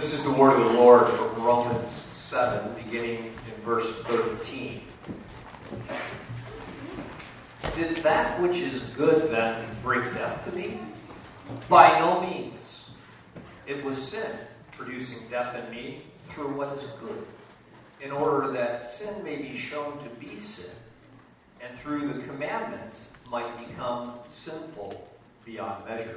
This is the word of the Lord from Romans 7, beginning in verse 13. Did that which is good then bring death to me? By no means. It was sin, producing death in me through what is good, in order that sin may be shown to be sin, and through the commandment might become sinful beyond measure.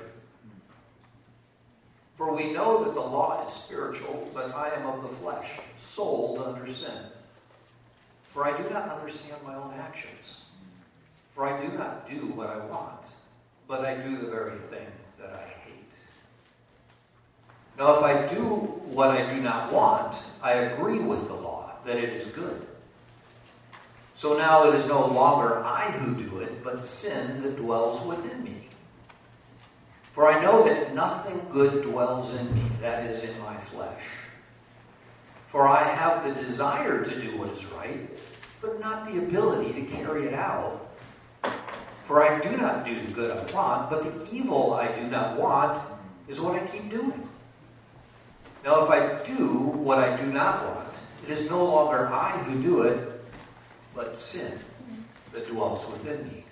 For we know that the law is spiritual, but I am of the flesh, sold under sin. For I do not understand my own actions. For I do not do what I want, but I do the very thing that I hate. Now if I do what I do not want, I agree with the law that it is good. So now it is no longer I who do it, but sin that dwells within me. For I know that nothing good dwells in me, that is, in my flesh. For I have the desire to do what is right, but not the ability to carry it out. For I do not do the good I want, but the evil I do not want is what I keep doing. Now if I do what I do not want, it is no longer I who do it, but sin that dwells within me.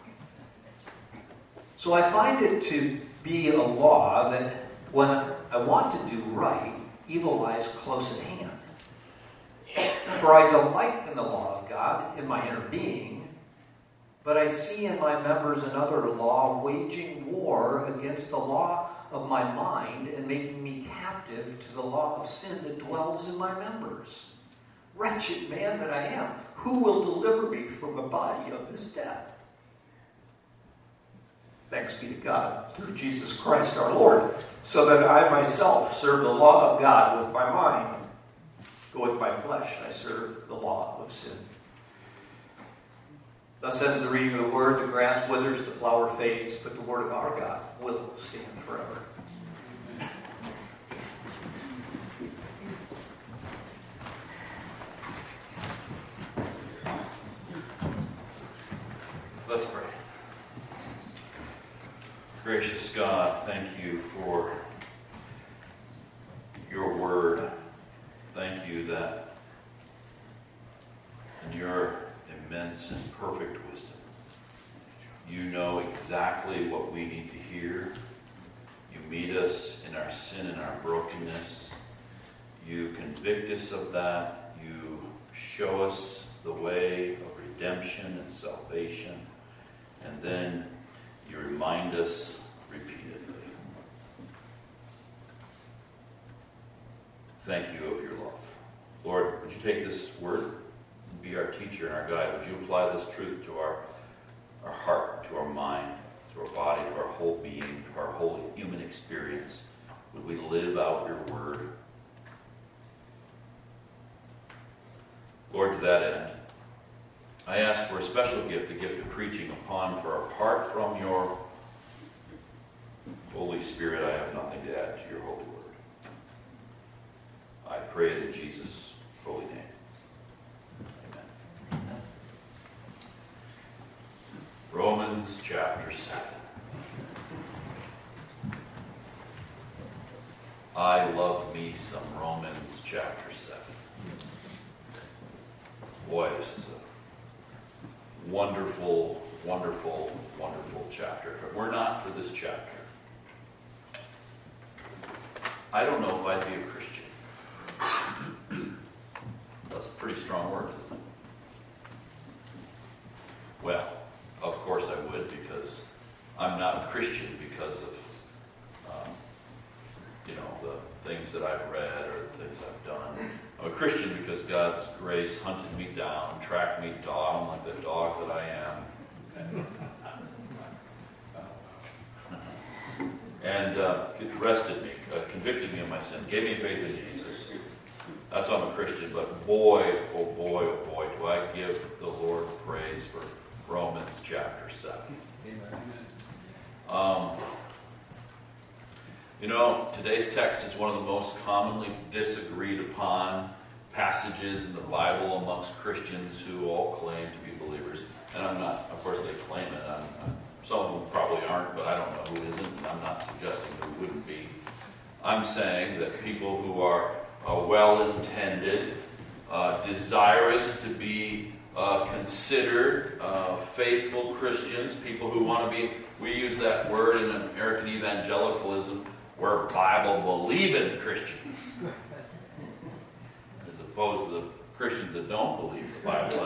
So I find it to be a law that when I want to do right, evil lies close at hand. For I delight in the law of God in my inner being, but I see in my members another law waging war against the law of my mind and making me captive to the law of sin that dwells in my members. Wretched man that I am, who will deliver me from the body of this death? Thanks be to God, through Jesus Christ our Lord, so that I myself serve the law of God with my mind, but with my flesh I serve the law of sin. Thus ends the reading of the word. The grass withers, the flower fades, but the word of our God will stand forever. Let's pray. Gracious God, thank you for your word. Thank you that in your immense and perfect wisdom, you know exactly what we need to hear. You meet us in our sin and our brokenness. You convict us of that. You show us the way of redemption and salvation. And then you remind us repeatedly. Thank you of your love. Lord, would you take this word and be our teacher and our guide? Would you apply this truth to our heart, to our mind, to our body, to our whole being, to our whole human experience? Would we live out your word? Lord, to that end, I ask for a special gift, the gift of preaching upon, for apart from your Holy Spirit, I have nothing to add to your holy word. I pray it in Jesus' holy name. Amen. Romans chapter 7. I love me some Romans chapter 7. Boy, this is a wonderful, wonderful, wonderful chapter. But we're not for this chapter. I don't know if I'd be a Christian. That's a pretty strong word, isn't it? Well, of course I would, because I'm not a Christian because of, the things that I've read or the things I've done. I'm a Christian because God's grace hunted me down, tracked me down like the dog that I am. And arrested me, convicted me of my sin, gave me faith in Jesus. That's why I'm a Christian. But boy, oh boy, oh boy, do I give the Lord praise for Romans chapter 7. Today's text is one of the most commonly disagreed upon passages in the Bible amongst Christians who all claim to be believers. And I'm not, of course they claim it. Some of them probably aren't, but I don't know who isn't, and I'm not suggesting who wouldn't be. I'm saying that people who are well-intended, desirous to be considered faithful Christians, people who want to be, we use that word in American evangelicalism, we're Bible-believing Christians, as opposed to the Christians that don't believe the Bible.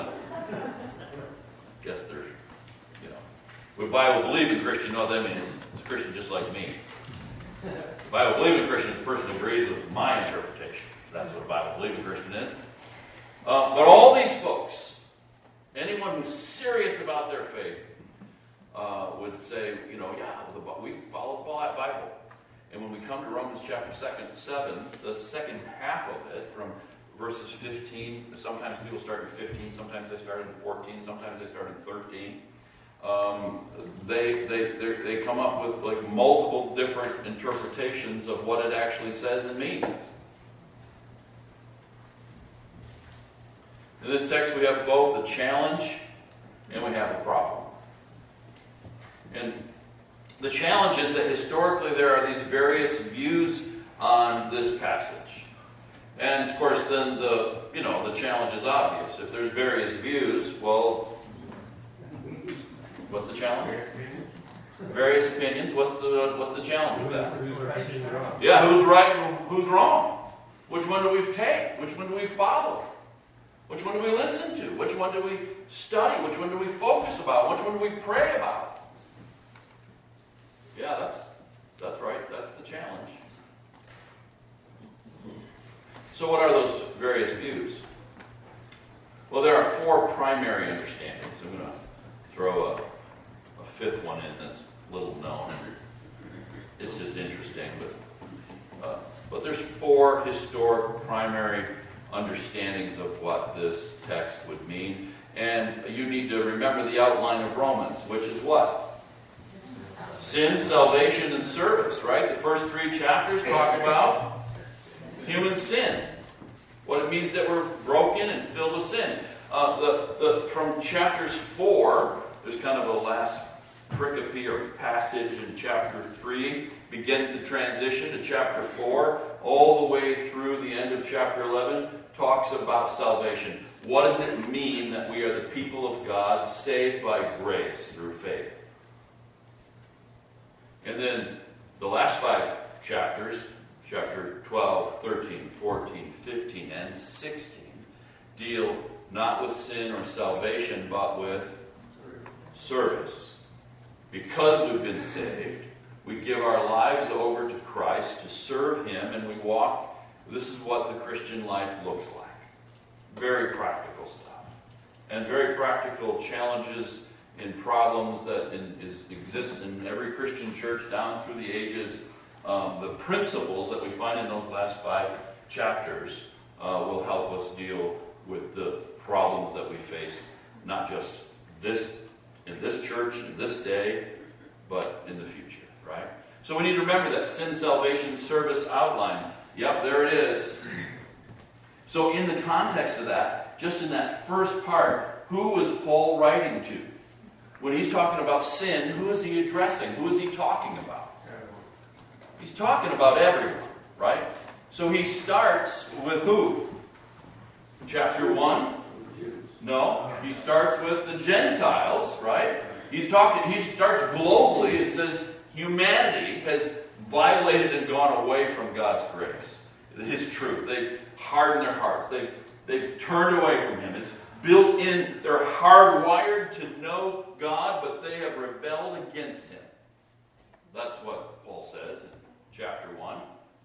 I guess they're, with Bible-believing Christian, what that means is a Christian just like me. Bible-believing Christian is a person who agrees with my interpretation. That's what a Bible-believing Christian is. But all these folks, anyone who's serious about their faith, would say, we follow the Bible. And when we come to Romans chapter 7, the second half of it, from verses 15, sometimes people start in 15, sometimes they start in 14, sometimes they start in 13. They come up with like multiple different interpretations of what it actually says and means. In this text we have both a challenge and we have a problem. And the challenge is that historically there are these various views on this passage. And of course then the challenge is obvious. If there's various views, well, what's the challenge? Various opinions. What's the challenge with that? Yeah, who's right and who's wrong? Which one do we take? Which one do we follow? Which one do we listen to? Which one do we study? Which one do we focus about? Which one do we pray about? Yeah, that's right. That's the challenge. So what are those various views? Well, there are four primary understandings. I'm going to throw a fifth one in that's little known. It's just interesting, but there's four historic primary understandings of what this text would mean. And you need to remember the outline of Romans, which is what? Sin, salvation, and service, right? The first three chapters talk about human sin. What it means that we're broken and filled with sin. From chapters 4, there's kind of a last pericope or passage in chapter 3, begins the transition to chapter 4, all the way through the end of chapter 11, talks about salvation. What does it mean that we are the people of God, saved by grace through faith? And then the last 5 chapters, chapter 12, 13, 14, 15, and 16, deal not with sin or salvation, but with service. Because we've been saved, we give our lives over to Christ to serve Him, and we walk. This is what the Christian life looks like. Very practical stuff. And very practical challenges and problems that exist in every Christian church down through the ages. The principles that we find in those last 5 chapters will help us deal with the problems that we face, not just in this church, in this day, but in the future, right? So we need to remember that sin, salvation, service outline. Yep, there it is. So in the context of that, just in that first part, who was Paul writing to? When he's talking about sin, who is he addressing? Who is he talking about? He's talking about everyone, right? So he starts with who? Chapter 1? No, he starts with the Gentiles, right? He starts globally. It says humanity has violated and gone away from God's grace, His truth. They've hardened their hearts. They've turned away from Him. It's built in. They're hardwired to know God, but they have rebelled against Him. That's what Paul says in chapter 1.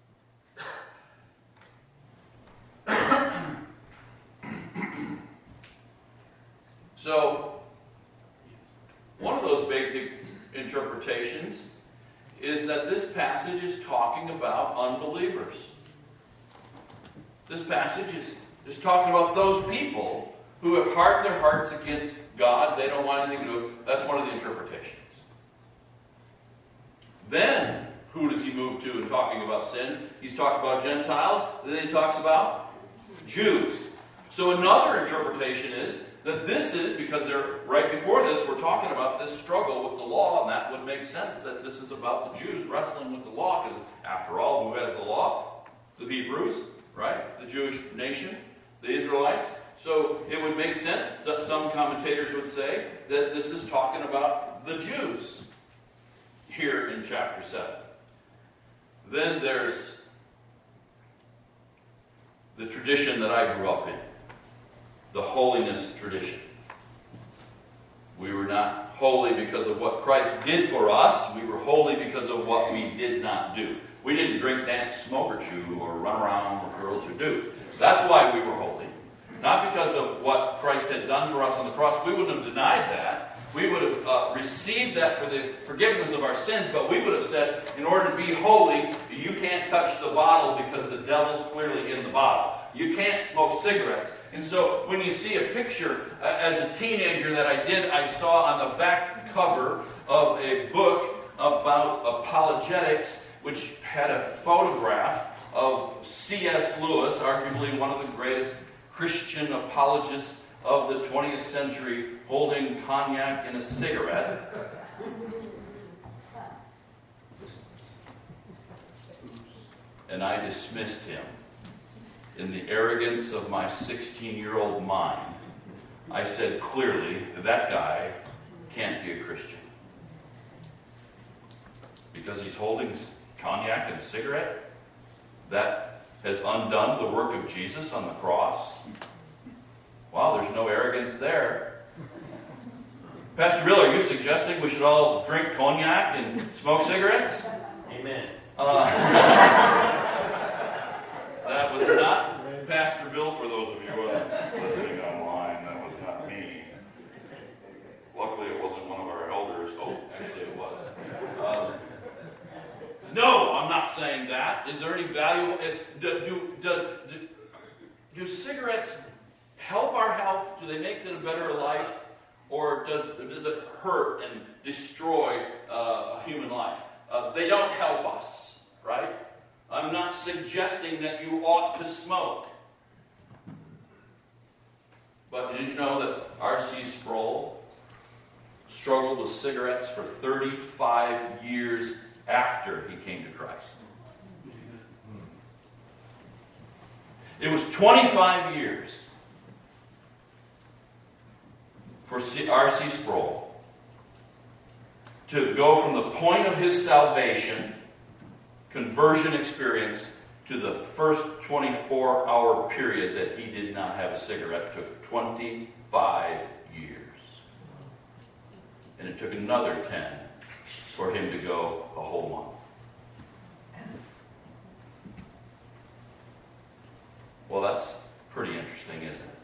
So, one of those basic interpretations is that this passage is talking about unbelievers. This passage is talking about those people who have hardened their hearts against God. They don't want anything to do with it. That's one of the interpretations. Then, who does he move to in talking about sin? He's talking about Gentiles. Then he talks about Jews. So another interpretation is that this is, because they're right before this, we're talking about this struggle with the law, and that would make sense that this is about the Jews wrestling with the law, because after all, who has the law? The Hebrews, right? The Jewish nation, the Israelites. So it would make sense that some commentators would say that this is talking about the Jews here in chapter 7. Then there's the tradition that I grew up in, the holiness tradition. We were not holy because of what Christ did for us. We were holy because of what we did not do. We didn't drink, dance, smoke, or chew, or run around with girls who do. That's why we were holy. Not because of what Christ had done for us on the cross. We wouldn't have denied that. We would have received that for the forgiveness of our sins, but we would have said, in order to be holy, you can't touch the bottle because the devil's clearly in the bottle. You can't smoke cigarettes. And so when you see a picture as a teenager that I saw on the back cover of a book about apologetics, which had a photograph of C.S. Lewis, arguably one of the greatest Christian apologists of the 20th century, holding cognac in a cigarette. And I dismissed him. In the arrogance of my 16-year-old mind, I said clearly, that guy can't be a Christian. Because he's holding cognac and a cigarette? That has undone the work of Jesus on the cross? Wow, there's no arrogance there. Pastor Bill, are you suggesting we should all drink cognac and smoke cigarettes? Amen. That was not Pastor Bill, for those of you who are listening online. That was not me. Luckily, it wasn't one of our elders. Oh, actually it was. No, I'm not saying that. Is there any value? Do cigarettes help our health? Do they make it a better life? Or does it hurt and destroy a human life? They don't help us, right? I'm not suggesting that you ought to smoke. But did you know that R.C. Sproul struggled with cigarettes for 35 years after he came to Christ? It was 25 years for R.C. Sproul to go from the point of his salvation, conversion experience, to the first 24-hour period that he did not have a cigarette. It took 25 years. And it took another 10 for him to go a whole month. Well, that's pretty interesting, isn't it?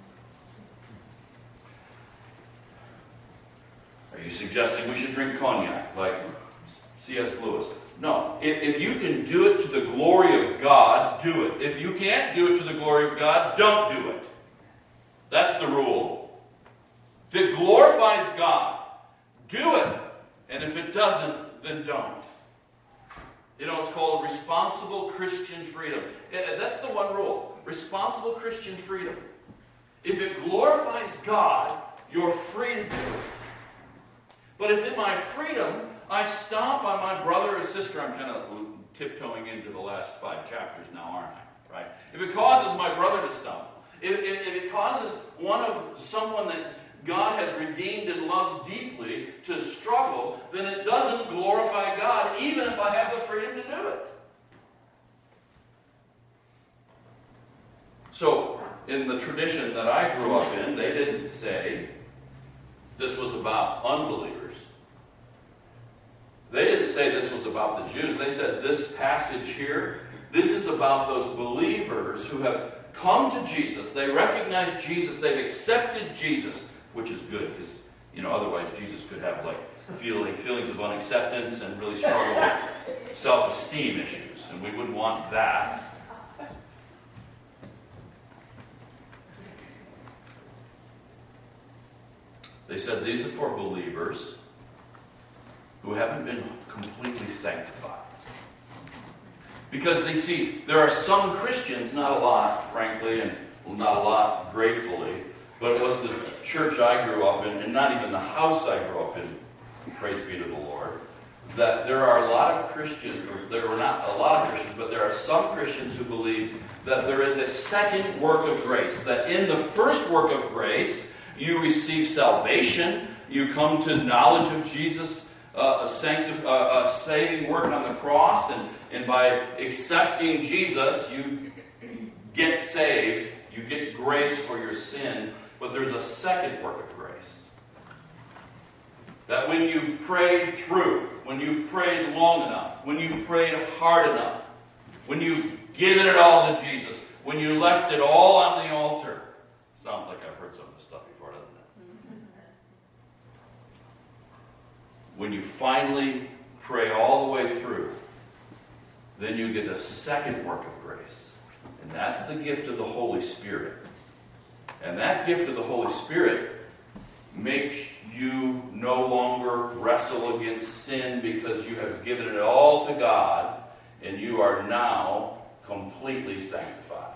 Are you suggesting we should drink cognac like C.S. Lewis? No. If you can do it to the glory of God, do it. If you can't do it to the glory of God, don't do it. That's the rule. If it glorifies God, do it. And if it doesn't, then don't. You know, it's called responsible Christian freedom. That's the one rule. Responsible Christian freedom. If it glorifies God, you're free to do it. But if in my freedom I stomp on my brother or sister, I'm kind of tiptoeing into the last 5 chapters now, aren't I? Right? If it causes my brother to stumble, if it causes someone that God has redeemed and loves deeply to struggle, then it doesn't glorify God, even if I have the freedom to do it. So, in the tradition that I grew up in, they didn't say this was about unbelievers. They didn't say this was about the Jews. They said this passage here, this is about those believers who have come to Jesus. They recognize Jesus. They've accepted Jesus, which is good because, otherwise Jesus could have feelings of unacceptance and really struggle with self-esteem issues, and we wouldn't want that. They said these are for believers who haven't been completely sanctified. Because they see, there are some Christians, not a lot, frankly, and not a lot, gratefully, but it was the church I grew up in, and not even the house I grew up in, praise be to the Lord, that there are a lot of Christians, or there were not a lot of Christians, but there are some Christians who believe that there is a second work of grace, that in the first work of grace, you receive salvation, you come to knowledge of Jesus' saving work on the cross, and by accepting Jesus, you get saved, you get grace for your sin, but there's a second work of grace. That when you've prayed through, when you've prayed long enough, when you've prayed hard enough, when you've given it all to Jesus, when you left it all on the altar. Sounds like I've heard some of this stuff before, doesn't it? When you finally pray all the way through, then you get a second work of grace. And that's the gift of the Holy Spirit. And that gift of the Holy Spirit makes you no longer wrestle against sin because you have given it all to God and you are now completely sanctified.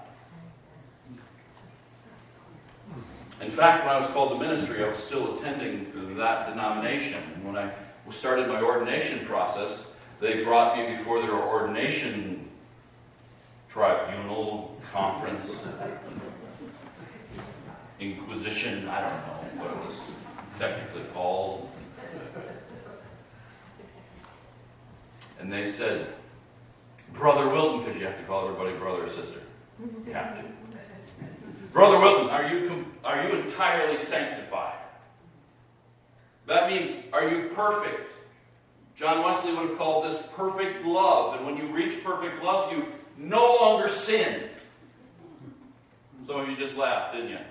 In fact, when I was called to ministry, I was still attending that denomination. And when I started my ordination process, they brought me before their ordination tribunal, conference, inquisition, I don't know what it was technically called. And they said, Brother Wilton, because you have to call everybody brother or sister. You have to. Brother Wilton, are you entirely sanctified? That means, are you perfect? John Wesley would have called this perfect love. And when you reach perfect love, you no longer sin. Some of you just laughed, didn't you?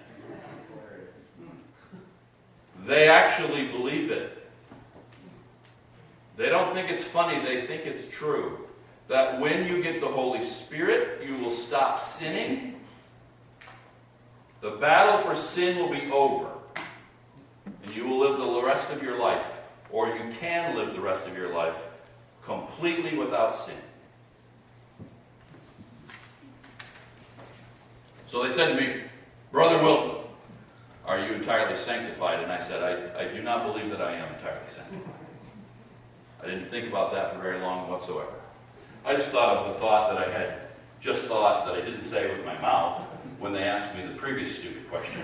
They actually believe it. They don't think it's funny, they think it's true. That when you get the Holy Spirit, you will stop sinning. The battle for sin will be over. And you will live the rest of your life, or you can live the rest of your life, completely without sin. So they said to me, Brother Wilton, are you entirely sanctified? And I said, I do not believe that I am entirely sanctified. I didn't think about that for very long whatsoever. I just thought of the thought that I had just thought that I didn't say with my mouth when they asked me the previous stupid question.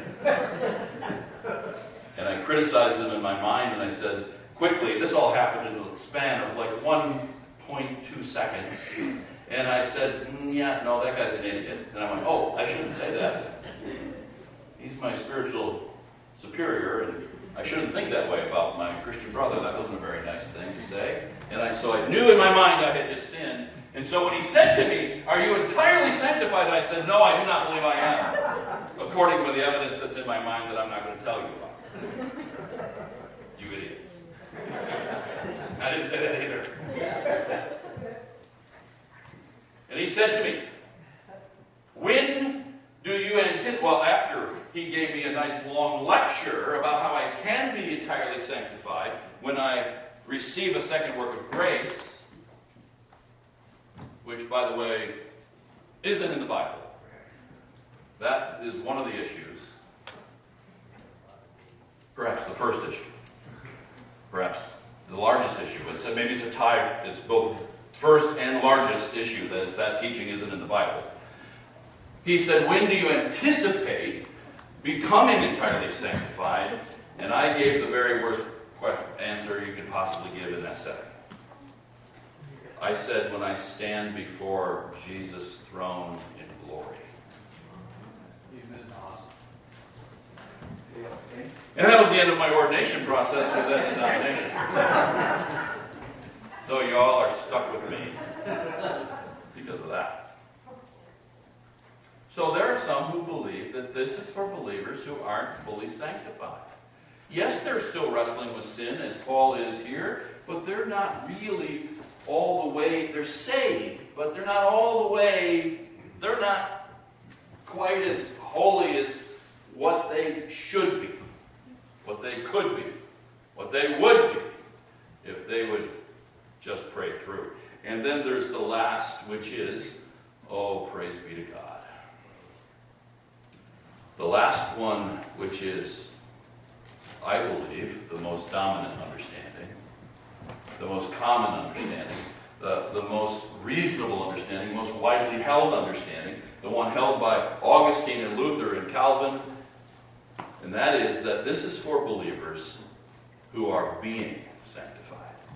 And I criticized them in my mind, and I said, quickly, this all happened in the span of like 1.2 seconds. And I said, yeah, no, that guy's an idiot. And I went, oh, I shouldn't say that. He's my spiritual superior, and I shouldn't think that way about my Christian brother. That wasn't a very nice thing to say. And so I knew in my mind I had just sinned. And so when he said to me, are you entirely sanctified? I said, no, I do not believe I am. According to the evidence that's in my mind that I'm not going to tell you about. You idiot. I didn't say that either. And he said to me, when do you anticipate? Well, after he gave me a nice long lecture about how I can be entirely sanctified when I receive a second work of grace, which, by the way, isn't in the Bible. That is one of the issues. Perhaps the first issue. Perhaps the largest issue. But maybe it's a tie. It's both first and largest issue. That is, that teaching isn't in the Bible. He said, when do you anticipate becoming entirely sanctified? And I gave the very worst answer you could possibly give in that setting. I said, when I stand before Jesus' throne in glory. And that was the end of my ordination process with that denomination. So you all are stuck with me because of that. So there are some who believe that this is for believers who aren't fully sanctified. Yes, they're still wrestling with sin, as Paul is here, but they're not really all the way, they're saved, but they're not all the way, they're not quite as holy as what they should be, what they could be, what they would be, if they would just pray through. And then there's the last, which is, oh, praise be to God. The last one, which is, I believe, the most dominant understanding, the most common understanding, the most reasonable understanding, most widely held understanding, the one held by Augustine and Luther and Calvin, and that is that this is for believers who are being sanctified.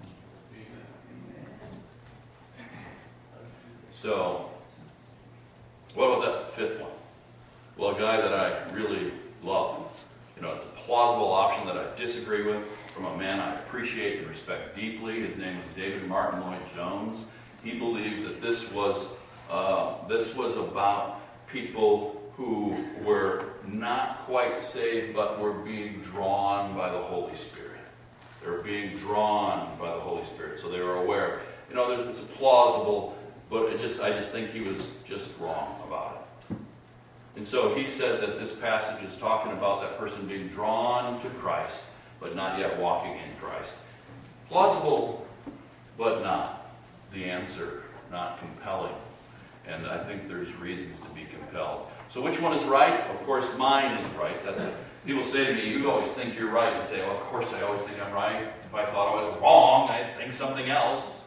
So, what about that fifth one? Well, a guy that I really love. It's a plausible option that I disagree with from a man I appreciate and respect deeply. His name was David Martin Lloyd-Jones. He believed that this was about people who were not quite saved, but were being drawn by the Holy Spirit. They were being drawn by the Holy Spirit, so they were aware. It's plausible, but I just think he was just wrong about it. And so he said that this passage is talking about that person being drawn to Christ, but not yet walking in Christ. Plausible, but not the answer, not compelling. And I think there's reasons to be compelled. So which one is right? Of course, mine is right. That's it. People say to me, you always think you're right. And say, well, of course I always think I'm right. If I thought I was wrong, I'd think something else.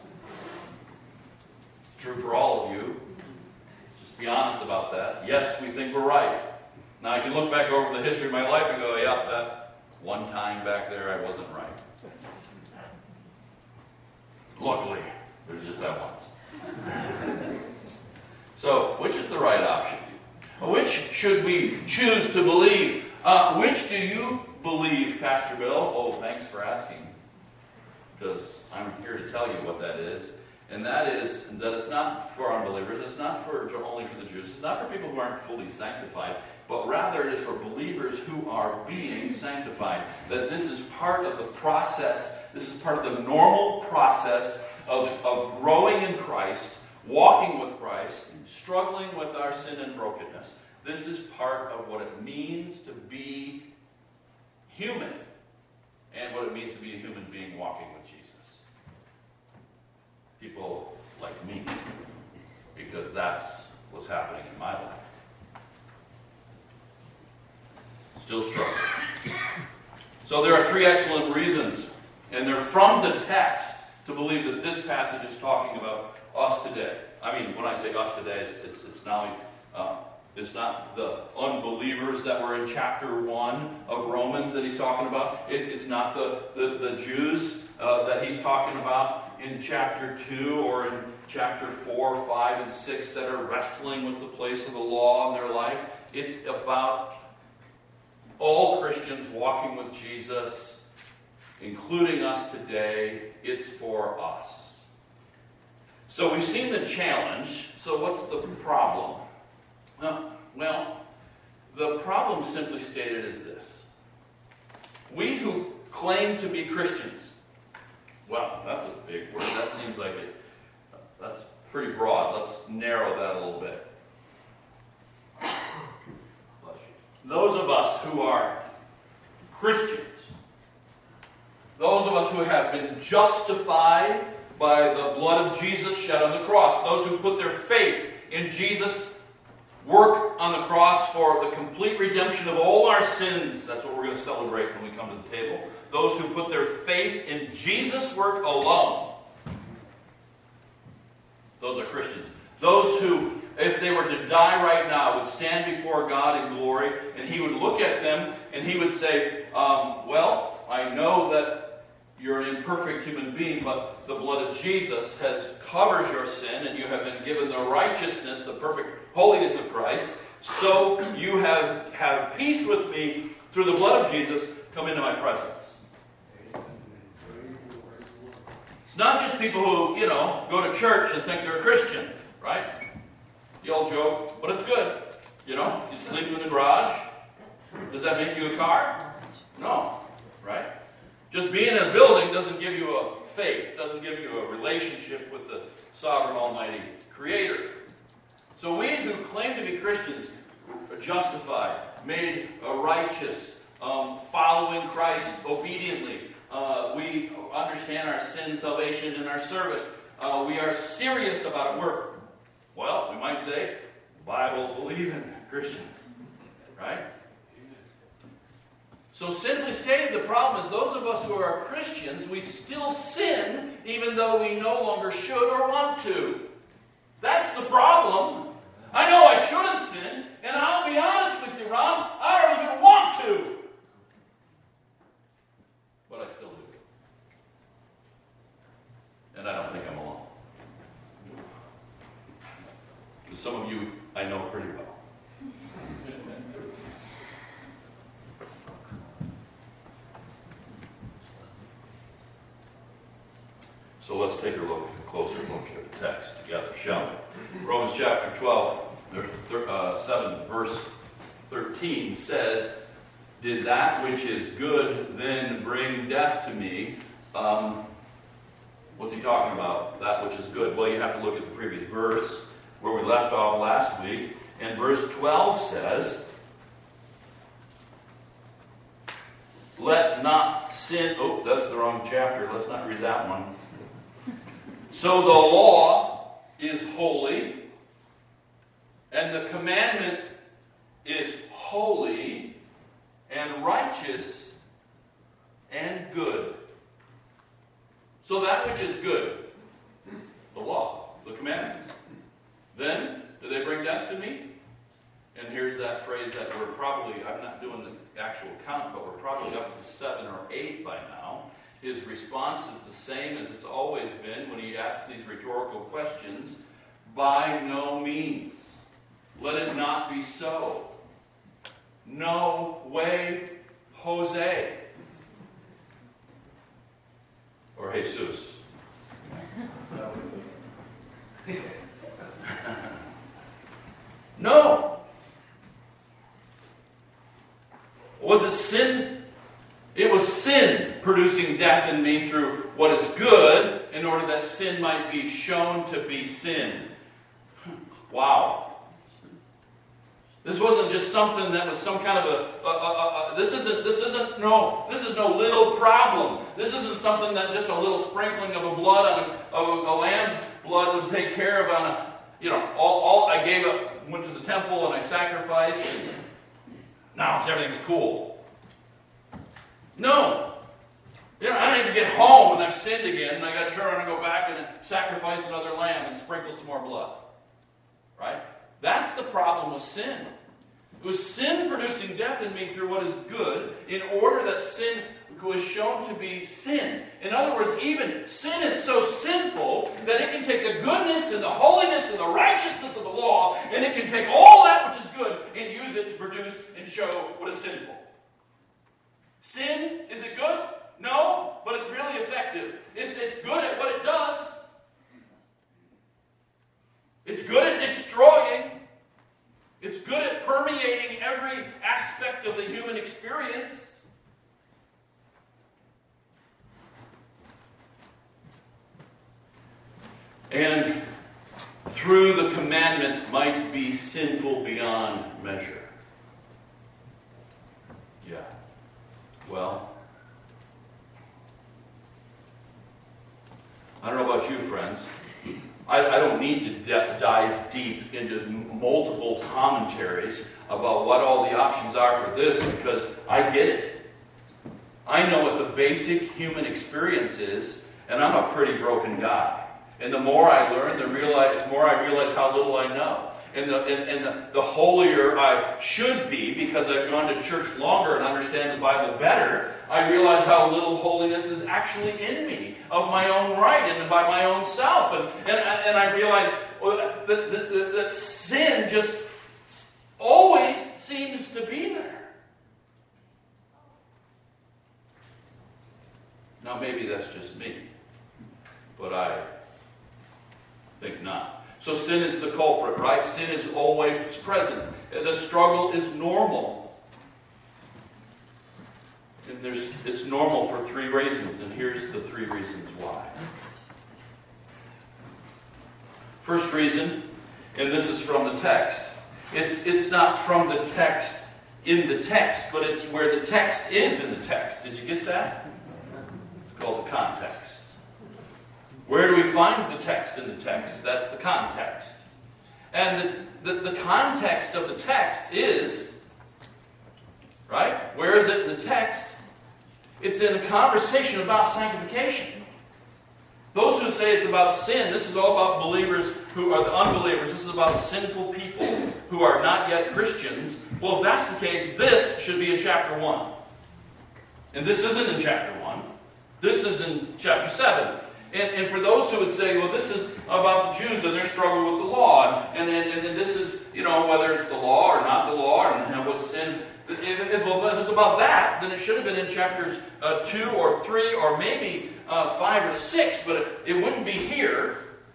It's true for all of you. Just be honest about that. Yes, we think we're right. Now, I can look back over the history of my life and go, yeah, that one time back there I wasn't right. Luckily, it was just that once. So, which is the right option? Which should we choose to believe? Which do you believe, Pastor Bill? Oh, thanks for asking. Because I'm here to tell you what that is. And that is that it's not for unbelievers. It's not only for the Jews. It's not for people who aren't fully sanctified. But rather it is for believers who are being sanctified. That this is part of the process. This is part of the normal process of growing in Christ, walking with Christ, struggling with our sin and brokenness. This is part of what it means to be human and what it means to be a human being walking with Jesus. People like me, because that's what's happening in my life. Still struggling. So there are three excellent reasons, and they're from the text, to believe that this passage is talking about us today. I mean, when I say us today, it's not the unbelievers that were in chapter 1 of Romans that he's talking about. It's not the Jews that he's talking about in chapter 2 or in chapter 4, 5, and 6 that are wrestling with the place of the law in their life. It's about all Christians walking with Jesus, including us today. It's for us. So we've seen the challenge. So what's the problem? Well, the problem simply stated is this. We who claim to be Christians, well, that's a big word. That seems like that's pretty broad. Let's narrow that a little bit. Those of us who are Christians, those of us who have been justified by the blood of Jesus shed on the cross, those who put their faith in Jesus' work on the cross for the complete redemption of all our sins. That's what we're going to celebrate when we come to the table. Those who put their faith in Jesus' work alone. Those are Christians. Those who, if they were to die right now, would stand before God in glory, and He would look at them and He would say, well, I know that you're an imperfect human being, but the blood of Jesus covers your sin, and you have been given the righteousness, the perfect holiness of Christ. So you have peace with me through the blood of Jesus. Come into my presence. It's not just people who, go to church and think they're a Christian, right? The old joke, but it's good. You sleep in the garage. Does that make you a car? No, right? Just being in a building doesn't give you a faith, doesn't give you a relationship with the sovereign almighty creator. So we who claim to be Christians are justified, made righteous, following Christ obediently. We understand our sin, salvation, and our service. We are serious about it. We might say, Bible-believing Christians, right? So simply stated, the problem is those of us who are Christians, we still sin even though we no longer should or want to. That's the problem. I know I shouldn't sin, and I'll be honest with you, Ron, I don't even want to. But I still do. And I don't think I'm alone. Because some of you I know pretty well. So let's take a closer look at the text together, shall we? Romans chapter 7, verse 13 says, "Did that which is good then bring death to me?" What's he talking about? That which is good. Well, you have to look at the previous verse where we left off last week. And verse 12 says, "Let not sin..." Oh, that's the wrong chapter. Let's not read that one. "So the law is holy, and the commandment is holy and righteous and good." So that which is good, the law, the commandments. Then, do they bring death to me? And here's that phrase that we're probably, I'm not doing the actual count, but we're probably up to 7 or 8 by now. His response is the same as it's always been when he asks these rhetorical questions. By no means. Let it not be so. No way, Jose. Or Jesus. No. Was it sin? It was sin producing death in me through what is good in order that sin might be shown to be sin. Wow. This wasn't just something that was some kind of this is no little problem. This isn't something that just a little sprinkling of a lamb's blood would take care of on all I gave up, went to the temple and I sacrificed, and now everything's cool. No. I don't even get home and I've sinned again and I got to turn around and go back and sacrifice another lamb and sprinkle some more blood. Right? That's the problem with sin. It was sin producing death in me through what is good in order that sin was shown to be sin. In other words, even sin is so sinful that it can take the goodness and the holiness and the righteousness of the law, and it can take all that which is good and use it to produce and show what is sinful. Sin, is it good? No, but it's really effective. It's good at what it does. It's good at destroying. It's good at permeating every aspect of the human experience. And through the commandment might be sinful beyond measure. Yeah. Well, I don't know about you, friends. I don't need to dive deep into multiple commentaries about what all the options are for this, because I get it. I know what the basic human experience is, and I'm a pretty broken guy. And the more I learn, the more I realize how little I know. And the holier I should be, because I've gone to church longer and understand the Bible better, I realize how little holiness is actually in me, of my own right and by my own self. And I realize that sin just always seems to be there. Now maybe that's just me, but I think not. So sin is the culprit, right? Sin is always present. The struggle is normal. And it's normal for 3 reasons, and here's the 3 reasons why. First reason, and this is from the text. It's not from the text in the text, but it's where the text is in the text. Did you get that? It's called the context. Where do we find the text in the text? That's the context. And the context of the text is Right? Where is it in the text? It's in a conversation about sanctification. Those who say it's about sin, this is all about believers who are the unbelievers. This is about sinful people who are not yet Christians. Well, if that's the case, this should be in chapter 1. And this isn't in chapter 1. This is in chapter 7. And for those who would say, well, this is about the Jews and their struggle with the law, and this is, whether it's the law or not the law, and what sin. If it's about that, then it should have been in chapters 2 or 3 or maybe 5 or 6, but it wouldn't be here.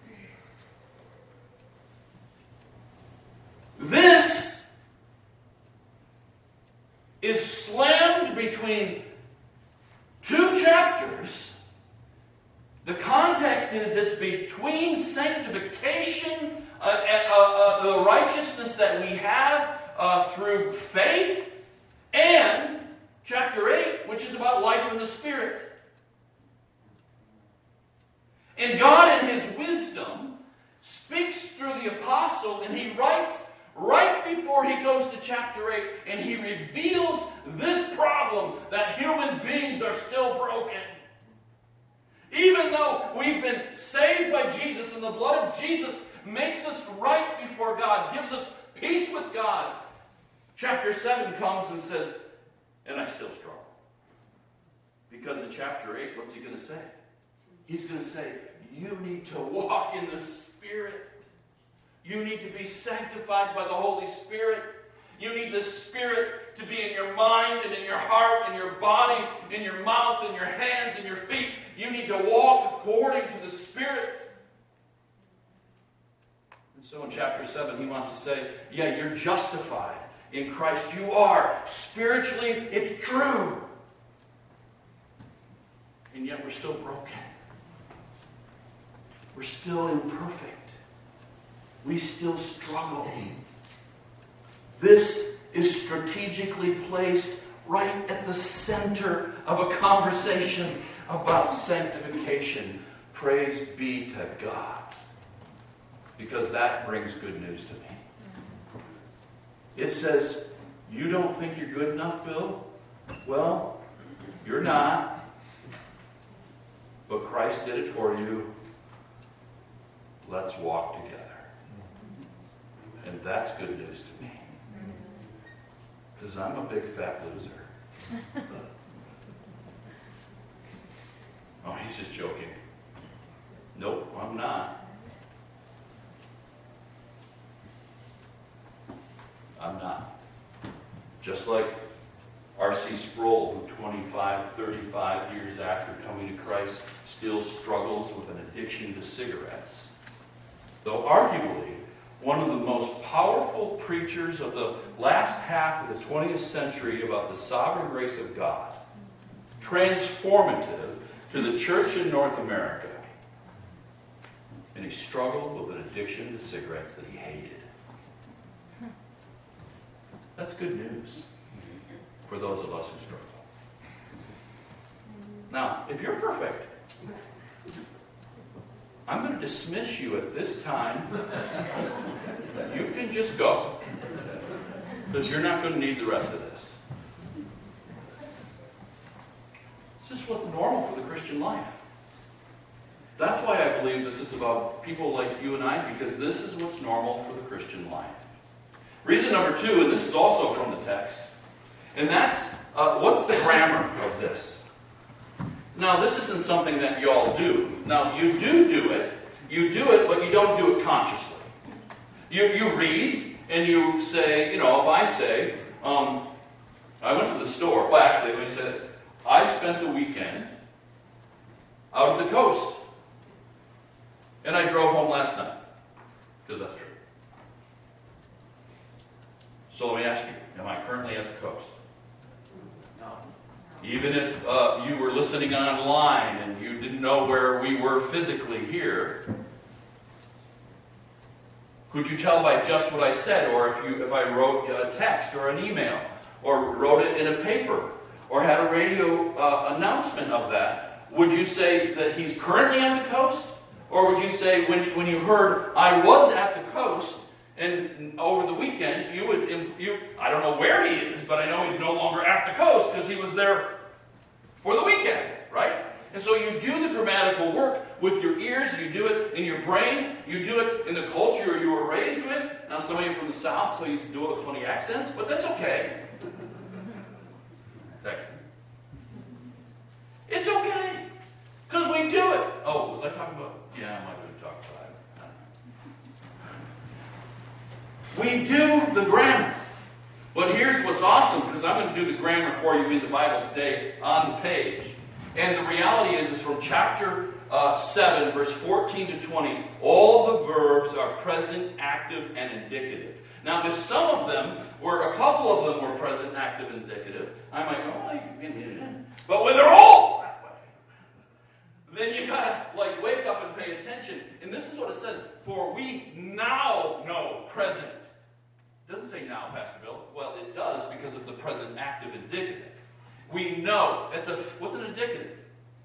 This is slammed between 2 chapters. The context is it's between sanctification, the righteousness that we have through faith, and chapter 8, which is about life in the Spirit. And God, in His wisdom, speaks through the apostle, and he writes right before he goes to chapter 8, and he reveals this problem that human beings are still broken. Even though we've been saved by Jesus, and the blood of Jesus makes us right before God, gives us peace with God, chapter 7 comes and says, and I still struggle. Because in chapter 8, what's he going to say? He's going to say, you need to walk in the Spirit. You need to be sanctified by the Holy Spirit. You need the Spirit to be in your mind and in your heart, in your body, in your mouth, in your hands, in your feet. You need to walk according to the Spirit. And so in chapter 7, he wants to say, yeah, you're justified. In Christ you are. Spiritually, it's true. And yet we're still broken. We're still imperfect. We still struggle. This is strategically placed right at the center of a conversation about sanctification. Praise be to God. Because that brings good news to me. It says, you don't think you're good enough, Bill? Well, you're not. But Christ did it for you. Let's walk together. And that's good news to me. Because I'm a big fat loser. Oh, he's just joking. Nope, I'm not. I'm not. Just like R.C. Sproul, who 25, 35 years after coming to Christ still struggles with an addiction to cigarettes. Though arguably one of the most powerful preachers of the last half of the 20th century about the sovereign grace of God, transformative to the church in North America. And he struggled with an addiction to cigarettes that he hated. That's good news for those of us who struggle. Now, if you're perfect, I'm going to dismiss you at this time. You can just go. Because you're not going to need the rest of this. It's just what's normal for the Christian life. That's why I believe this is about people like you and I, because this is what's normal for the Christian life. Reason number 2, and this is also from the text, and that's, what's the grammar of this? Now, this isn't something that you all do. Now, you do it. You do it, but you don't do it consciously. You read, and you say, if I say, I went to the store. Well, actually, let me say this. I spent the weekend out at the coast. And I drove home last night. Because that's true. So let me ask you, am I currently at the coast? No. Even if you were listening online and you didn't know where we were physically here, could you tell by just what I said, or if I wrote a text or an email, or wrote it in a paper, or had a radio announcement of that, would you say that he's currently on the coast? Or would you say when you heard, I was at the coast, And over the weekend, I don't know where he is, but I know he's no longer at the coast because he was there for the weekend, right? And so you do the grammatical work with your ears, you do it in your brain, you do it in the culture you were raised with. Now some of you are from the South, so you do it with funny accents, but that's okay. Texans. It's okay. Because we do it. Oh, was I talking about? Yeah, I might have talked about it. We do the grammar. But here's what's awesome, because I'm going to do the grammar for you in the Bible today on the page. And the reality is from chapter 7, verse 14 to 20, all the verbs are present, active, and indicative. Now, if some of them a couple of them were present, active, and indicative, I might go, oh, you can get it in. But when they're all that way, then you gotta wake up and pay attention. And this is what it says: for we now know present. It doesn't say now, Pastor Bill. Well, it does because it's a present, active, indicative. We know. What's an indicative?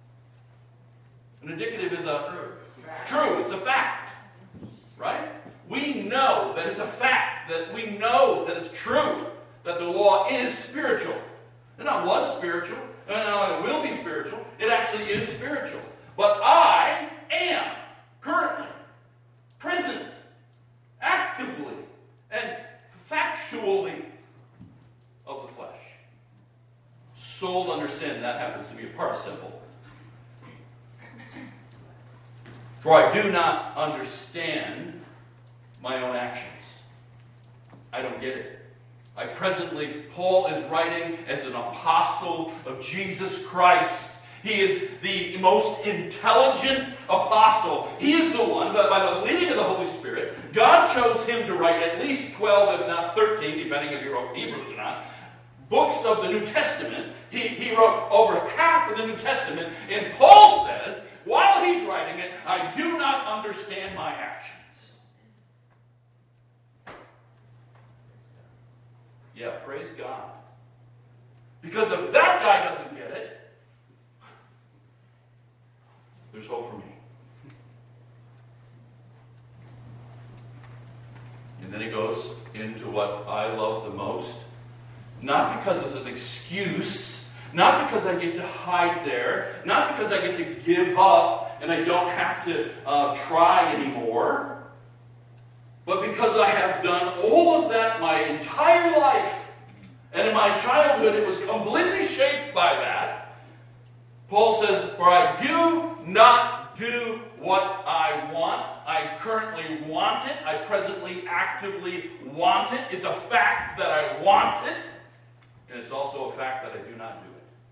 An indicative is true. It's a fact. Right? We know that it's a fact. That we know that it's true. That the law is spiritual. It not was spiritual. And it will be spiritual. It actually is spiritual. But I am currently, present, actively, and factually of the flesh. Sold under sin. That happens to be a participle. For I do not understand my own actions. I don't get it. Paul is writing as an apostle of Jesus Christ. He is the most intelligent apostle. He is the one that, by the leading of the Holy Spirit, God chose him to write at least 12, if not 13, depending if you wrote Hebrews or not, books of the New Testament. He wrote over half of the New Testament. And Paul says, while he's writing it, I do not understand my actions. Yeah, praise God. Because if that guy doesn't get it, there's hope for me. And then he goes into what I love the most. Not because it's an excuse, not because I get to hide there, not because I get to give up and I don't have to try anymore, but because I have done all of that my entire life. And in my childhood, it was completely shaped by that. Paul says, for I do not do what I want. I currently want it. I presently, actively want it. It's a fact that I want it. And it's also a fact that I do not do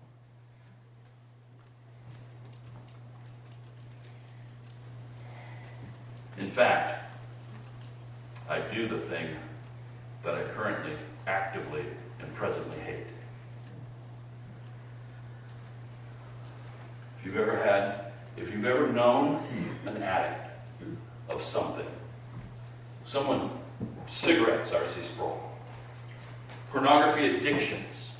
it. In fact, I do the thing that I currently, actively, and presently hate. If you've ever known an addict of something, cigarettes, R.C. Sproul, pornography addictions,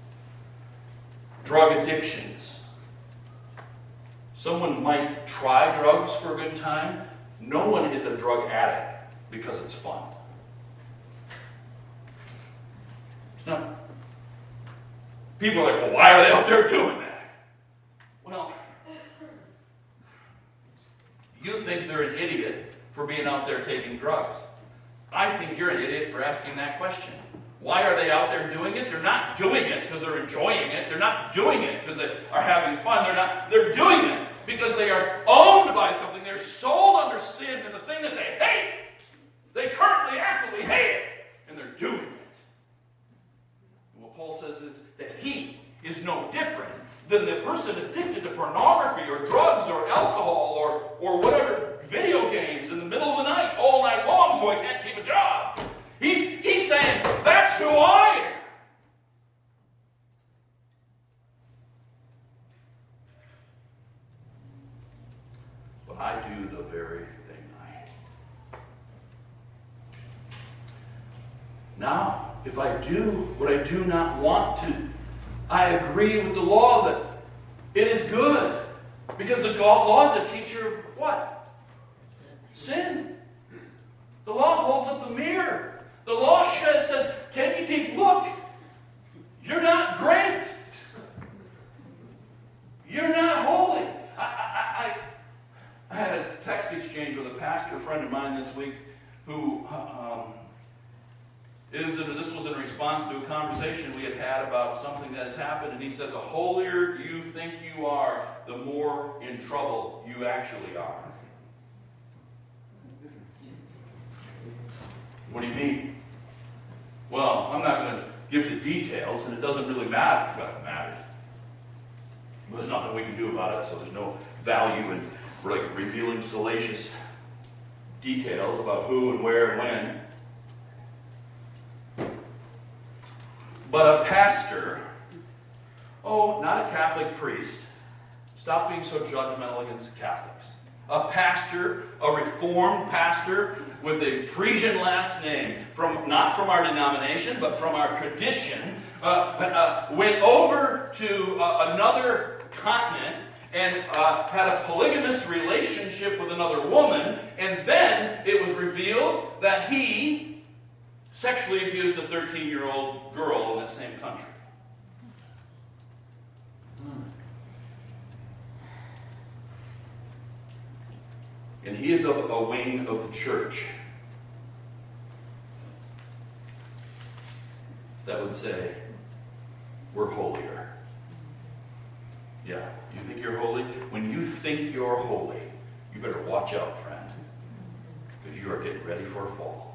drug addictions, someone might try drugs for a good time. No one is a drug addict because it's fun. It's not. People are like, well, why are they out there doing that? Well, you think they're an idiot for being out there taking drugs. I think you're an idiot for asking that question. Why are they out there doing it? They're not doing it because they're enjoying it. They're not doing it because they are having fun. They're doing it because they are owned by something. They're sold under sin and the thing that they hate. They currently, actively hate it. And they're doing it. And what Paul says is that he is no different than the person addicted to pornography or drugs or alcohol or whatever, video games in the middle of the night, all night long, so I can't keep a job. He's saying, that's who I am. But I do the very thing I hate. Now, if I do what I do not want to, I agree with the law that it is good. Because the law is a teacher of what? Sin. The law holds up of the mirror. The law says, take a deep look. You're not great. You're not holy. I had a text exchange with a pastor friend of mine this week who this was in response to a conversation we had about something that has happened, and he said, the holier you think you are, the more in trouble you actually are. What do you mean? Well, I'm not going to give the details, and it doesn't really matter. Well, it matters. But there's nothing we can do about it, so there's no value in revealing salacious details about who and where and when. But a pastor, not a Catholic priest, stop being so judgmental against Catholics. A pastor, a Reformed pastor with a Frisian last name, not from our denomination, but from our tradition, went over to another continent and had a polygamous relationship with another woman, and then it was revealed that he sexually abused a 13-year-old girl in that same country. And he is a wing of the church that would say, we're holier. Yeah, you think you're holy? When you think you're holy, you better watch out, friend, because you are getting ready for a fall.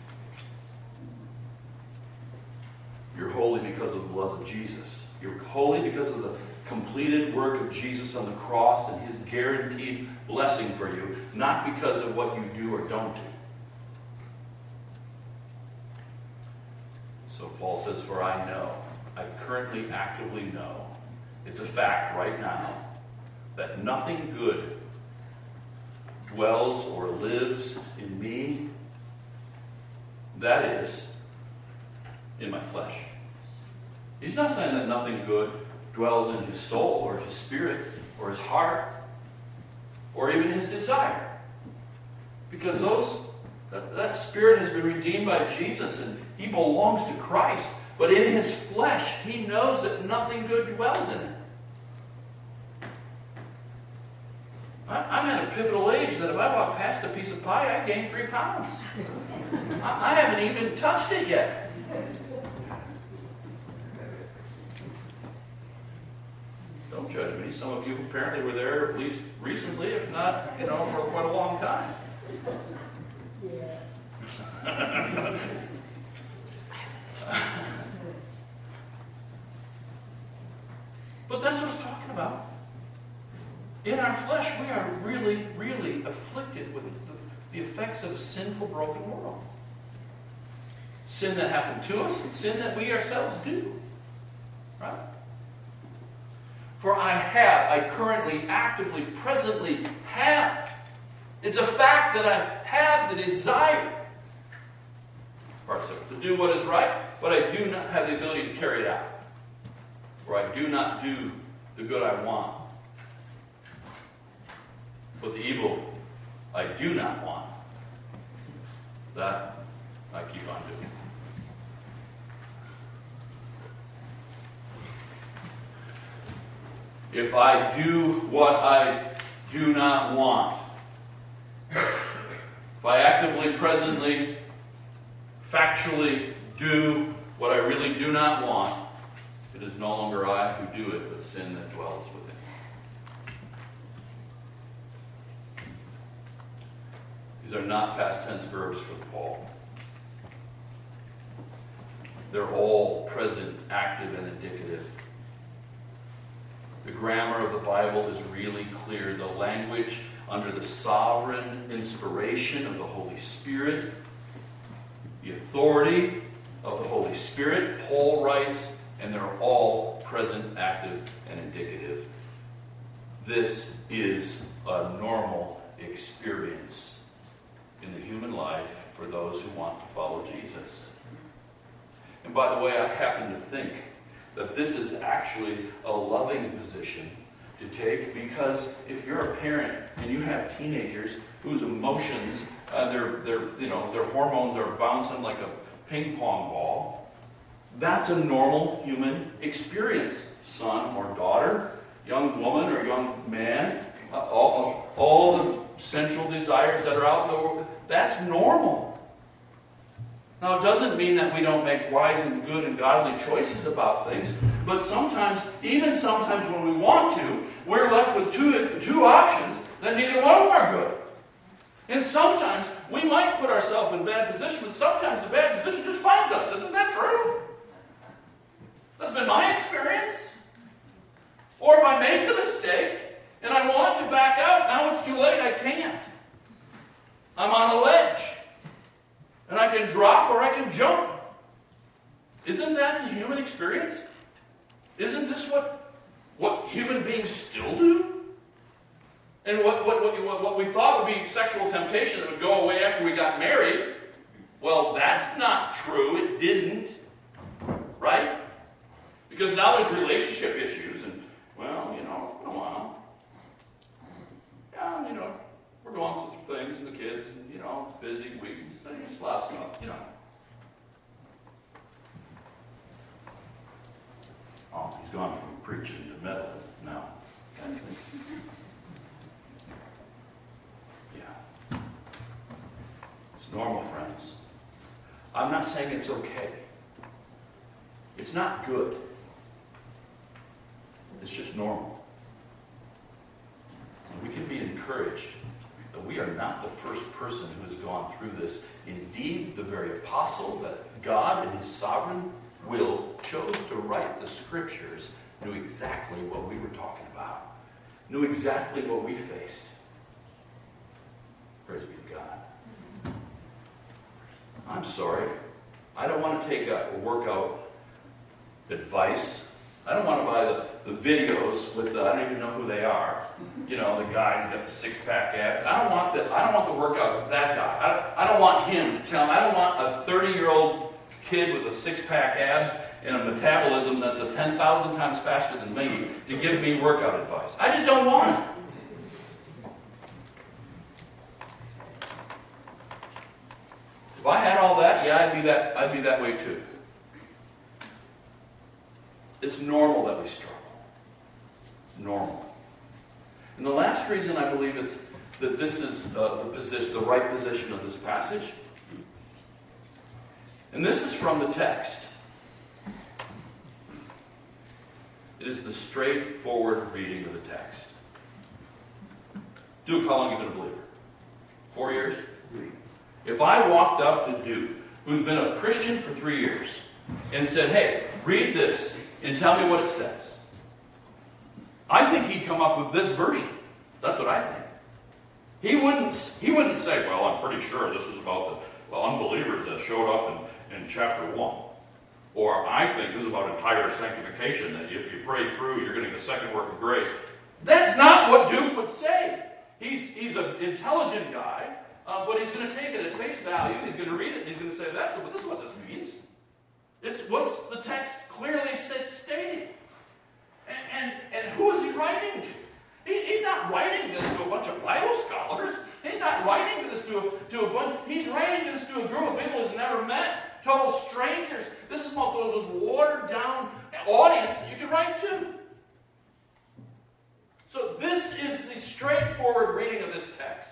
You're holy because of the blood of Jesus. You're holy because of the completed work of Jesus on the cross and his guaranteed blessing for you, not because of what you do or don't do. So Paul says, for I know, I currently actively know, it's a fact right now, that nothing good dwells or lives in me, that is, in my flesh. He's not saying that nothing good dwells in his soul or his spirit or his heart or even his desire. Because that spirit has been redeemed by Jesus and he belongs to Christ. But in his flesh, he knows that nothing good dwells in it. I'm at a pivotal age that if I walk past a piece of pie, I gain 3 pounds. I haven't even touched it yet. Don't judge me. Some of you apparently were there at least recently, if not, for quite a long time. But that's what it's talking about. In our flesh, we are really, really afflicted with the effects of a sinful, broken world. Sin that happened to us and sin that we ourselves do. Right? For I currently, actively, presently have. It's a fact that I have the desire to do what is right, but I do not have the ability to carry it out. For I do not do the good I want, but the evil I do not want, that I keep on doing. If I do what I do not want, if I actively, presently, factually do what I really do not want, it is no longer I who do it, but sin that dwells within. These are not past tense verbs for Paul. They're all present, active, and indicative. The grammar of the Bible is really clear. The language under the sovereign inspiration of the Holy Spirit, the authority of the Holy Spirit, Paul writes, and they're all present, active, and indicative. This is a normal experience in the human life for those who want to follow Jesus. And by the way, I happen to think that this is actually a loving position to take, because if you're a parent and you have teenagers whose emotions their hormones are bouncing like a ping pong ball. That's a normal human experience. Son or daughter, young woman or young man, all the sensual desires that are out there, that's normal. Now, it doesn't mean that we don't make wise and good and godly choices about things, but sometimes, even sometimes when we want to, we're left with two options that neither one of them are good. And sometimes we might put ourselves in bad position, but sometimes the bad position just finds us. Isn't that true? That's been my experience. Or if I make the mistake and I want to back out, now it's too late, I can't. I'm on a ledge. And I can drop or I can jump. Isn't that the human experience? Isn't this what human beings still do? And what we thought would be sexual temptation that would go away after we got married, well, that's not true. It didn't. Right? Because now there's relationship issues. And, well, come on. Yeah, we're going through things and the kids, and, it's busy weeks. There's a lot of stuff, Oh, he's gone from preaching to meddling now. Yeah. It's normal, friends. I'm not saying it's okay. It's not good. It's just normal. And we can be encouraged that we are not the first person who has gone through this. Indeed, the very apostle that God in his sovereign will chose to write the scriptures knew exactly what we were talking about. Knew exactly what we faced. Praise be to God. I'm sorry. I don't want to take a workout advice. I don't want to buy the videos with I don't even know who they are. The guy's got the six-pack abs. I don't want the workout of that guy. I don't want him to tell me. I don't want a 30-year-old kid with a six-pack abs and a metabolism that's 10,000 times faster than me to give me workout advice. I just don't want it. If I had all that, yeah, I'd be that way too. It's normal that we struggle. Normal. And the last reason I believe that this is the right position of this passage, and this is from the text. It is the straightforward reading of the text. Duke, how long have you been a believer? 4 years? If I walked up to Duke, who's been a Christian for 3 years, and said, hey, read this and tell me what it says, I think he'd come up with this version. That's what I think. He wouldn't say, well, I'm pretty sure this is about the unbelievers that showed up in chapter 1. Or I think this is about entire sanctification, that if you pray through, you're getting the second work of grace. That's not what Duke would say. He's an intelligent guy, but he's going to take it at face value. He's going to read it, and he's going to say, this is what this means. It's what's the text clearly stating. And who is he writing to? He's not writing this to a bunch of Bible scholars. He's not writing this to a bunch. He's writing this to a group of people he's never met, total strangers. This is one of those watered down audience that you can write to. So this is the straightforward reading of this text.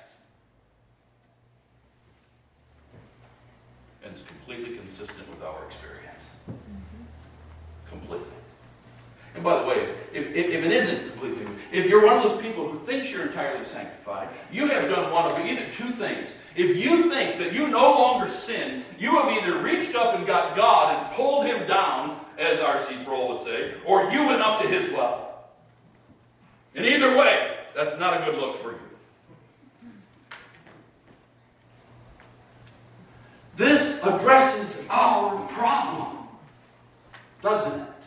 And it's completely consistent with our experience. Completely. And by the way, if it isn't completely, if you're one of those people who thinks you're entirely sanctified, you have done one of either two things. If you think that you no longer sin, you have either reached up and got God and pulled him down, as R.C. Sproul would say, or you went up to his level. And either way, that's not a good look for you. This addresses our problem, doesn't it?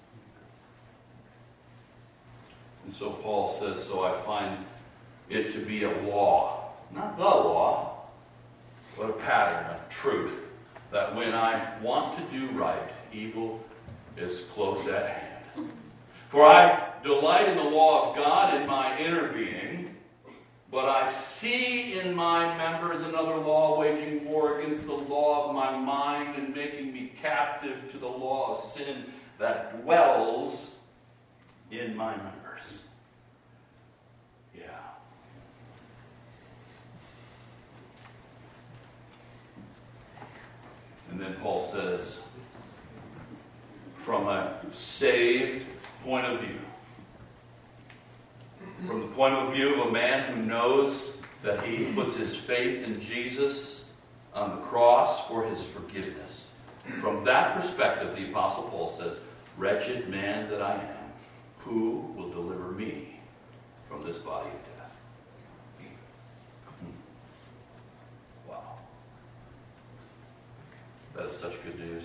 And so Paul says, so I find it to be a law, not the law, but a pattern, a truth, that when I want to do right, evil is close at hand. For I delight in the law of God in my inner being, But I see in my members another law waging war against the law of my mind and making me captive to the law of sin that dwells in my members. Yeah. And then Paul says, from a saved point of view, from the point of view of a man who knows that he puts his faith in Jesus on the cross for his forgiveness. From that perspective, the Apostle Paul says, wretched man that I am, who will deliver me from this body of death? Wow. That is such good news.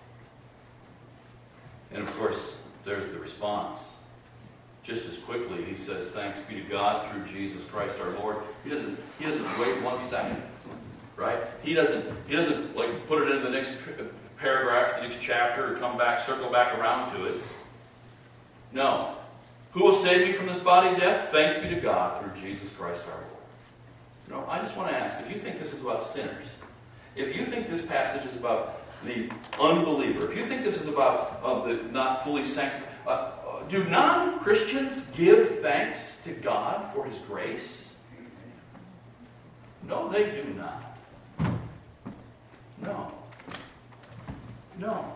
And of course, there's the response. Just as quickly, he says, thanks be to God through Jesus Christ our Lord. He doesn't wait 1 second, right? He doesn't like put it into the next paragraph, the next chapter, or come back, circle back around to it. No. Who will save me from this body of death? Thanks be to God through Jesus Christ our Lord. No, I just want to ask, if you think this is about sinners, if you think this passage is about the unbeliever, if you think this is about the not fully sanctified, do non-Christians give thanks to God for His grace? No, they do not. No.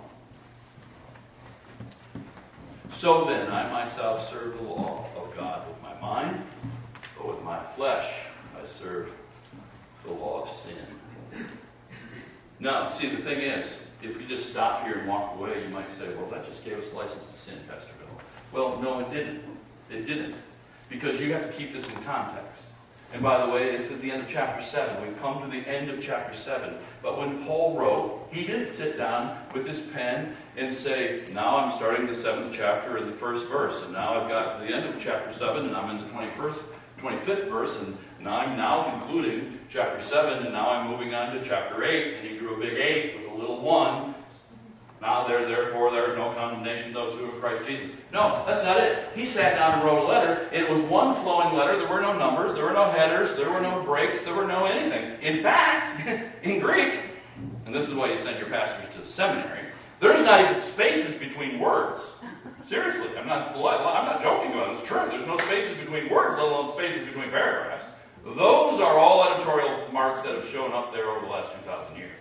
So then, I myself serve the law of God with my mind, but with my flesh I serve the law of sin. Now, see, the thing is, if you just stop here and walk away, you might say, well, that just gave us license to sin, Pastor Bill. Well, no, it didn't. It didn't. Because you have to keep this in context. And by the way, it's at the end of chapter 7. We've come to the end of chapter 7. But when Paul wrote, he didn't sit down with his pen and say, now I'm starting the 7th chapter in the 1st verse. And now I've got the end of chapter 7, and I'm in the 25th verse, and now I'm now concluding chapter 7, and now I'm moving on to chapter 8, and he drew a big 8 with a little 1. Now therefore there are no condemnation to those who are in Christ Jesus. No, that's not it. He sat down and wrote a letter. It was one flowing letter. There were no numbers. There were no headers. There were no breaks. There were no anything. In fact, in Greek, and this is why you send your pastors to the seminary, there's not even spaces between words. Seriously, I'm not joking about it. It's true. There's no spaces between words, let alone spaces between paragraphs. Those are all editorial marks that have shown up there over the last 2,000 years.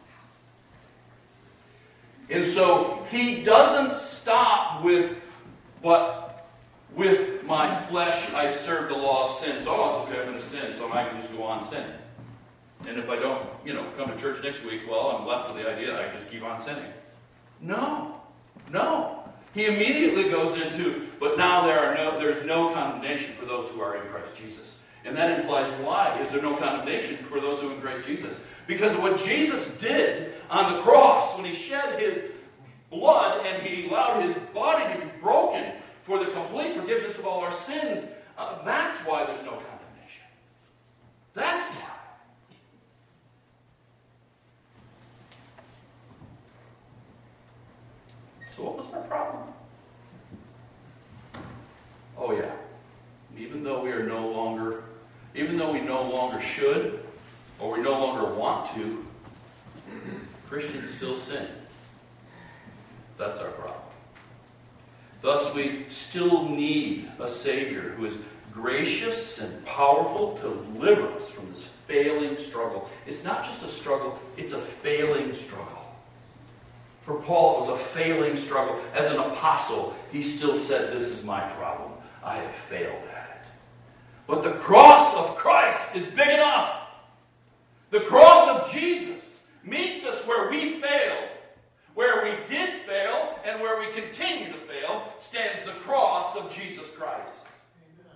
And so he doesn't stop with, but with my flesh I serve the law of sin. So, it's okay, I'm going to sin, so I can just go on sinning. And if I don't, come to church next week, well, I'm left with the idea that I just keep on sinning. No. He immediately goes into, but now there's no condemnation for those who are in Christ Jesus. And that implies, why is there no condemnation for those who are in Christ Jesus? Because of what Jesus did on the cross when he shed his blood and he allowed his body to be broken for the complete forgiveness of all our sins. That's why there's no condemnation. That's why. So what was our problem? Oh yeah. Even though we no longer should, or we no longer want to, Christians still sin. That's our problem. Thus, we still need a Savior who is gracious and powerful to deliver us from this failing struggle. It's not just a struggle, it's a failing struggle. For Paul, it was a failing struggle. As an apostle, he still said, this is my problem. I have failed at it. But the cross of Christ is big enough. The cross of Jesus meets us where we failed. Where we did fail and where we continue to fail stands the cross of Jesus Christ. Amen.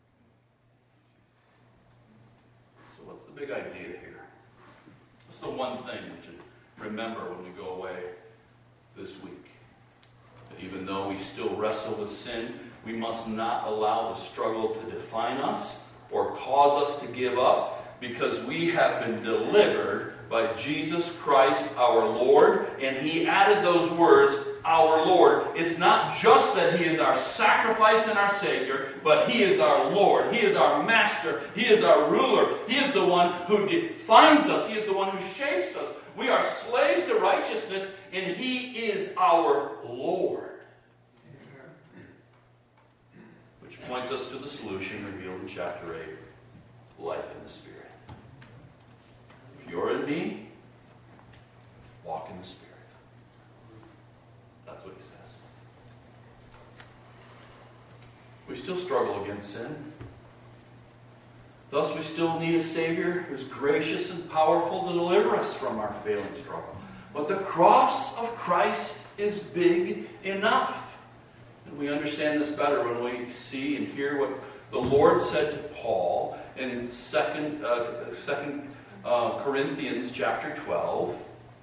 So what's the big idea here? What's the one thing we should remember when we go away this week? That even though we still wrestle with sin, we must not allow the struggle to define us or cause us to give up, because we have been delivered by Jesus Christ our Lord, and he added those words, our Lord. It's not just that He is our sacrifice and our Savior, but He is our Lord. He is our Master. He is our ruler. He is the one who defines us. He is the one who shapes us. We are slaves to righteousness, and He is our Lord. Which points us to the solution revealed in chapter 8, life in the Spirit. If you're in me, walk in the Spirit. That's what He says. We still struggle against sin. Thus, we still need a Savior who's gracious and powerful to deliver us from our failing struggle. But the cross of Christ is big enough. And we understand this better when we see and hear what the Lord said to Paul in 2 Corinthians chapter 12.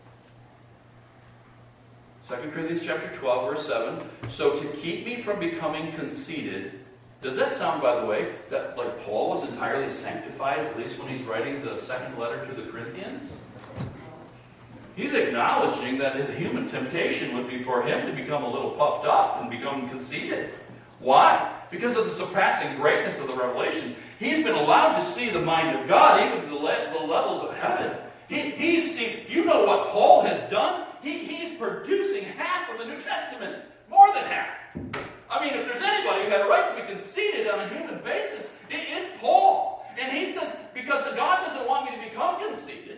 2 Corinthians chapter 12, verse 7. So to keep me from becoming conceited. Does that sound, by the way, that like Paul was entirely sanctified, at least when he's writing the second letter to the Corinthians? He's acknowledging that his human temptation would be for him to become a little puffed up and become conceited. Why? Because of the surpassing greatness of the revelations. He's been allowed to see the mind of God, even to the levels of heaven. He's seen, you know what Paul has done? He's producing half of the New Testament. More than half. I mean, if there's anybody who had a right to be conceited on a human basis, it's Paul. And he says, because God doesn't want me to become conceited,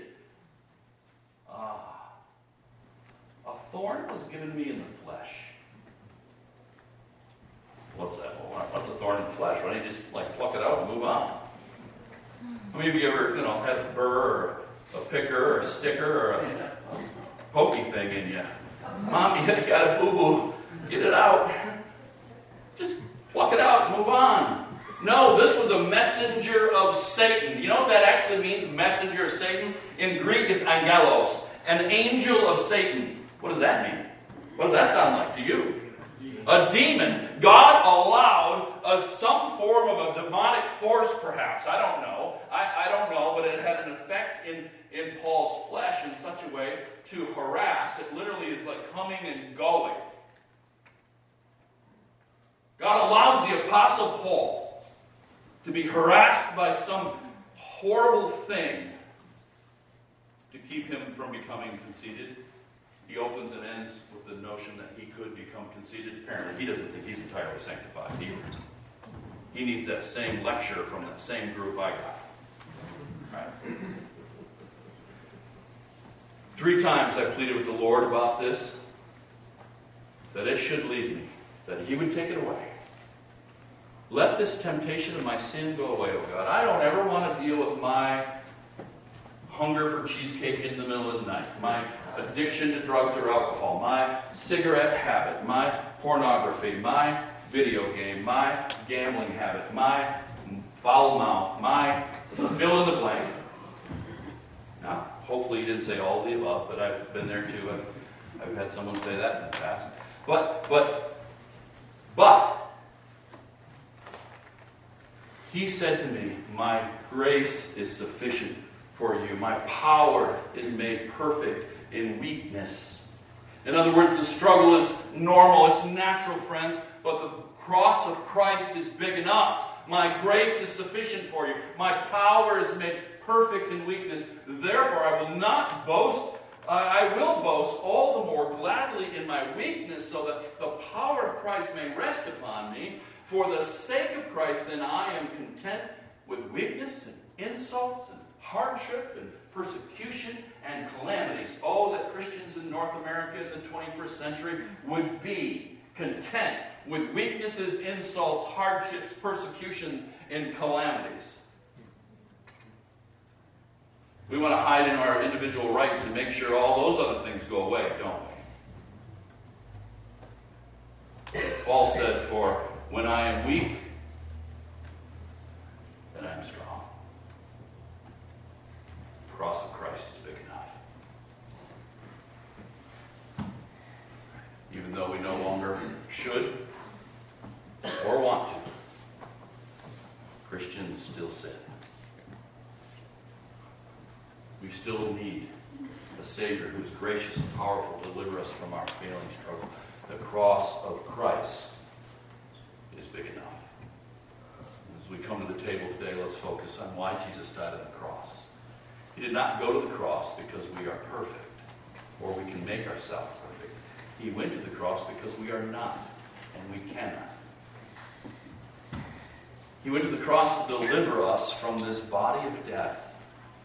a thorn was given me in the flesh. What's that? Well, what's a thorn in the flesh? Why don't you just pluck it out and move on? How many of you ever, had a burr or a picker or a sticker or a pokey thing in you? Mom, you got a boo-boo. Get it out. Just pluck it out and move on. No, this was a messenger of Satan. You know what that actually means, messenger of Satan? In Greek, it's angelos, an angel of Satan. What does that mean? What does that sound like to you? A demon. God allowed some form of a demonic force, perhaps. I don't know. I don't know, but it had an effect in Paul's flesh in such a way to harass. It literally is like coming and going. God allows the Apostle Paul to be harassed by some horrible thing to keep him from becoming conceited. He opens and ends with the notion that he could become conceited. Apparently, he doesn't think he's entirely sanctified either. He needs that same lecture from that same group I got. Right? 3 times I pleaded with the Lord about this, that it should leave me, that He would take it away. Let this temptation of my sin go away, oh God. I don't ever want to deal with my hunger for cheesecake in the middle of the night, my addiction to drugs or alcohol, my cigarette habit, my pornography, my video game, my gambling habit, my foul mouth, my fill in the blank. Now, hopefully you didn't say all of the above, but I've been there too. I've had someone say that in the past. But He said to me, my grace is sufficient for you. My power is made perfect in weakness. In other words, the struggle is normal. It's natural, friends. But the cross of Christ is big enough. My grace is sufficient for you. My power is made perfect in weakness. Therefore, I will not boast. I will boast all the more gladly in my weakness, so that the power of Christ may rest upon me. For the sake of Christ, then I am content with weakness and insults and hardship and persecution and calamities. Oh, that Christians in North America in the 21st century would be content with weaknesses, insults, hardships, persecutions, and calamities. We want to hide in our individual rights and make sure all those other things go away, don't we? Paul said, for when I am weak, then I am strong. The cross of Christ is big enough. Even though we no longer should or want to, Christians still sin. We still need a Savior who is gracious and powerful to deliver us from our failing struggle. The cross of Christ is big enough. As we come to the table today, let's focus on why Jesus died on the cross. He did not go to the cross because we are perfect, or we can make ourselves perfect. He went to the cross because we are not, and we cannot. He went to the cross to deliver us from this body of death.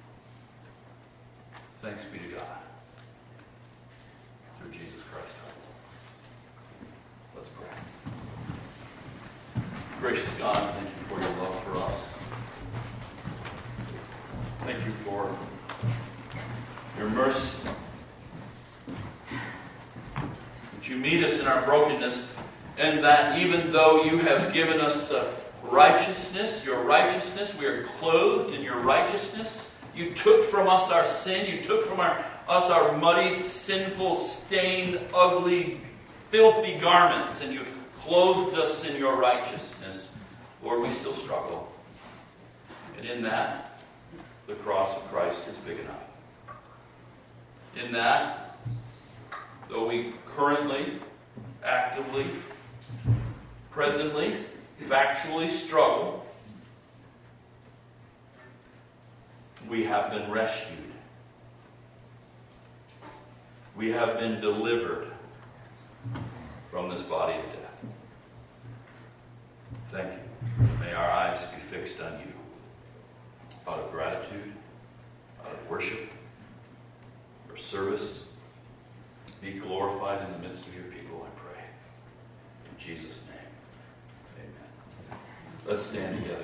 Thanks be to God. Through Jesus Christ. Let's pray. Gracious God, thank you for your love for us. Thank you for your mercy. That you meet us in our brokenness, and that even though you have given us righteousness, your righteousness, we are clothed in your righteousness. You took from us our sin. You took from us our muddy, sinful, stained, ugly, filthy garments, and you clothed us in your righteousness. Lord, we still struggle. And in that, the cross of Christ is big enough. In that, though we currently, actively, presently, factually struggle, we have been rescued. We have been delivered from this body of death. Thank you. May our eyes be fixed on you out of gratitude, out of worship, for service. Be glorified in the midst of your people, I pray. In Jesus' name, amen. Let's stand together.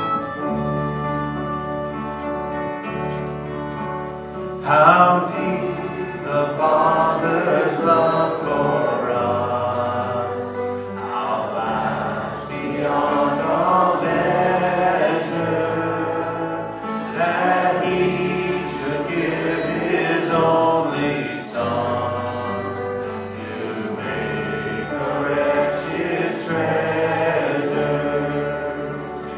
How deep